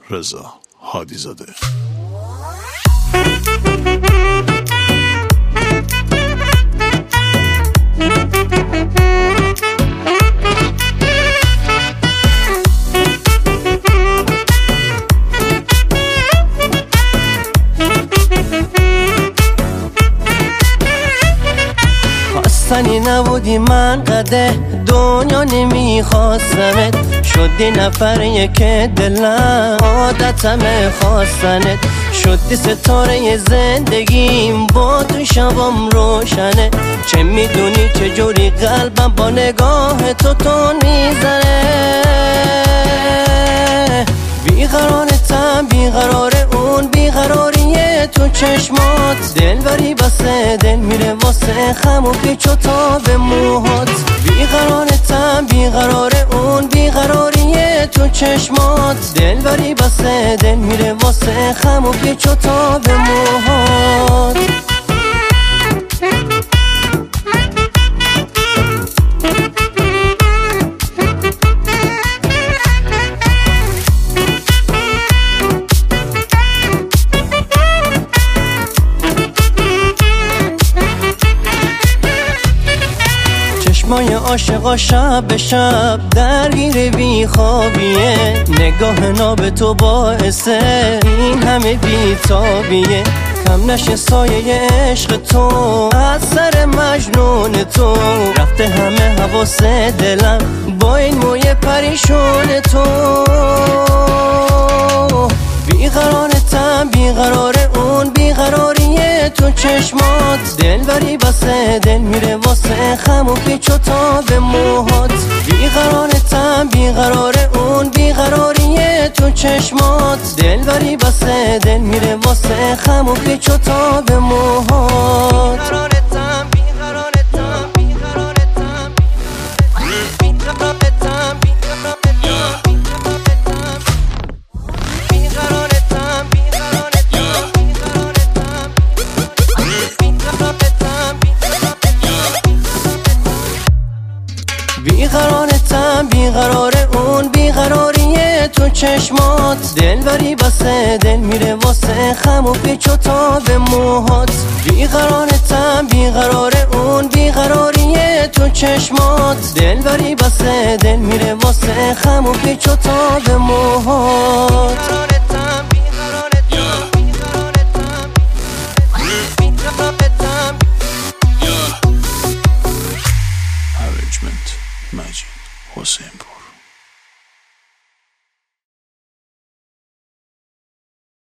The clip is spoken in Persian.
رضا هادی‌زاده. خواستنی نبودی من قده دنیا نمیخواستمت، شدی نفر یک دلم عادتمه خواستنت، شدی ستاره زندگیم با تو شبام روشنه، چه میدونی چجوری قلبم با نگاه تو تون میزنه، بیقرارتم بیقرار اون بیقراریه تو چشمات، دلبری بسه دل میره واسه خم و پیچ و تاب موهات، بیقرارتم بیقرار اون بیقراریه تو چشمات، دلبری بسه دل میره واسه خم و پیچ و تاب موهات. چشمای عاشقا شب به شب درگیر بیخوابیه، نگاه ناب تو باعثه این همه بیتابیه، کم نشه سایه عشق تو از سر مجنون تو، رفته همه حواس دلم با این موی پریشون تو، بیقرارتم بیقرار اون بیقراریه تو چشمات، دلبری بسه دل میره واسه خم و پیچ و تاب موهات، بیقرارتم بیقرار اون بیقراریه تو چشمات، دلبری بسه دل میره واسه خم و پیچ و تاب موهات. بیقرارتم بیقرار اون بیقراریه تو چشمات، دلبری بسه دل میره واسه خم و پیچ و تاب موهات، بیقرارتم بیقرار اون بیقراریه تو چشمات، دلبری بسه دل میره واسه خم و پیچ و تاب موهات.